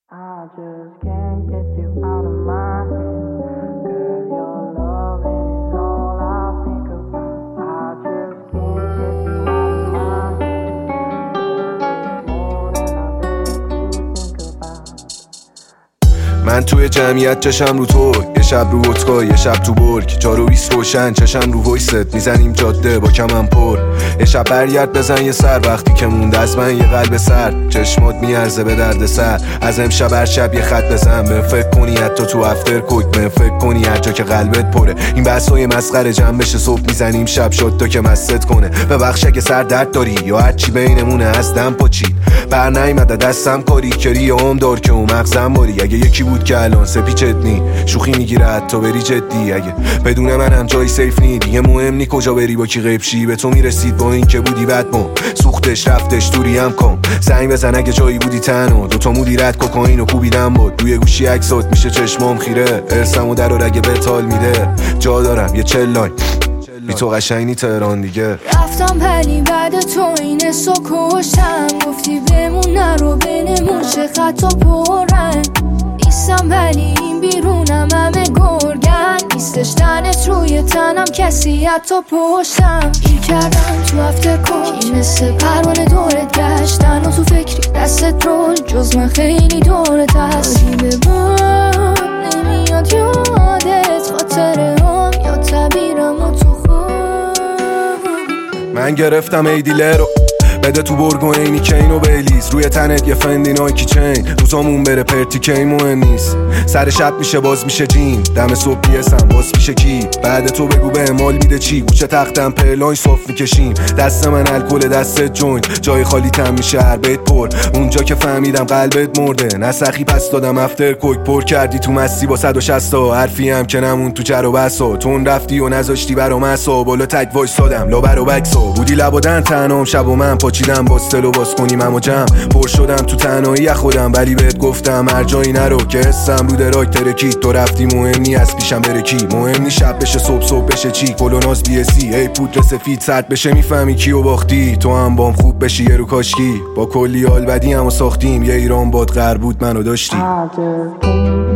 I just can't get you out of my head. Girl, your loving is all I think about. I just can't get you out of my head. Girl, you're more than I dare to think about. من توی جمعیت چشم رو تو، یه شب رو ودکا یه شب تو برگ، جارو 20 روشن چشم رو وایست، میزنیم جاده با کمم پر. یه شب برگرد بزن یه سر، وقتی که موند از من یه قلب سرد، چشمات میارزه به درد سر. از امشب هر شب یه خط بزن، بهم فکر کنی حتی تو افتر کوک، بهم فکر کنی هر جا که قلبت پره. این بحثای مسخره جمع بشه صبح میزنیم شب شد تا که مست کنه. ببخش اگه سر درد داری یا هر چی بینمونه از دم پاچید، بر نیومده دستم کاری کری عمر دار که اون مغزم باری. اگه یکی بود که الان سپیچت نی شوخی میگیره حتی بری جدی، اگه بدون منم جای سیف نی دیگه مهم نی کجا بری با کی غیب شی. به تو میرسید با این که بودی بدمون، سوختش رفتش دوری هم کن. زنگ بزن اگه جایی بودی تنها، دوتا مدیرت کوکائین و کوبیدم بود روی گوشی عکسات میشه چشمام خیره. ارسمو در و رگه بتال میده، جا دارم یه 40 لاین بی تو قشنگی تهران دیگه. رفتم ولی بعد تو این حسو کشتم، گفتی بمون نرو بینمون چه خطا پرن. ایستم ولی این بیرونم همه گرگن، نیستش تنت روی تنم کسی حتی پشتم. گیر کردم تو هفته کج مثل پروانه دورت گشتن و تو فکری دستت رول جز من خیلی دورت هست. به باد نمیاد یادت خاطره هم یا تبیرم و تو من گرفتم ای دیلرو بده تو برگو اینی کین و بیلیز، روی تنت یه فندی نایکی چین، روزامون بره پرتی کی مهم نیست. سر شب میشه باز میشه جین، دم صبح بیسم باز میشه کی. بعد تو بگو به امال میده چی، گوشه تختم پرلاین صاف میکشیم، دست من الکل دستت جوینت، جای خالی تم میشه هر بیت پر. اونجا که فهمیدم قلبت مرده نسخی پس دادم افتر کوک، پر کردی تو مستی با 160 تا حرفی هم که نمون تو جر و بسا. تون رفتی و نذاشتی برام اسا، بالا تک وایسادم لا برو بکسا. بودی لبادن تنام شب و من پاچیدم با استلو باز کنیم امو جمع، پر شدم تو تنهایی خودم ولی بهت گفتم هر جایی نرو که حسم رو دراک ترکی. تو رفتی مهم نی از پیشم بره کی، مهم نی شب بشه صبح بشه چی. کلوناز بی اسی ای پودر سفید سرد بشه میفهمی کیو باختی. تو هم بام خوب بشی یه رو کاشکی، با کلی حال بدی همو ساختیم. یه ایران باد غر بود منو داشتی.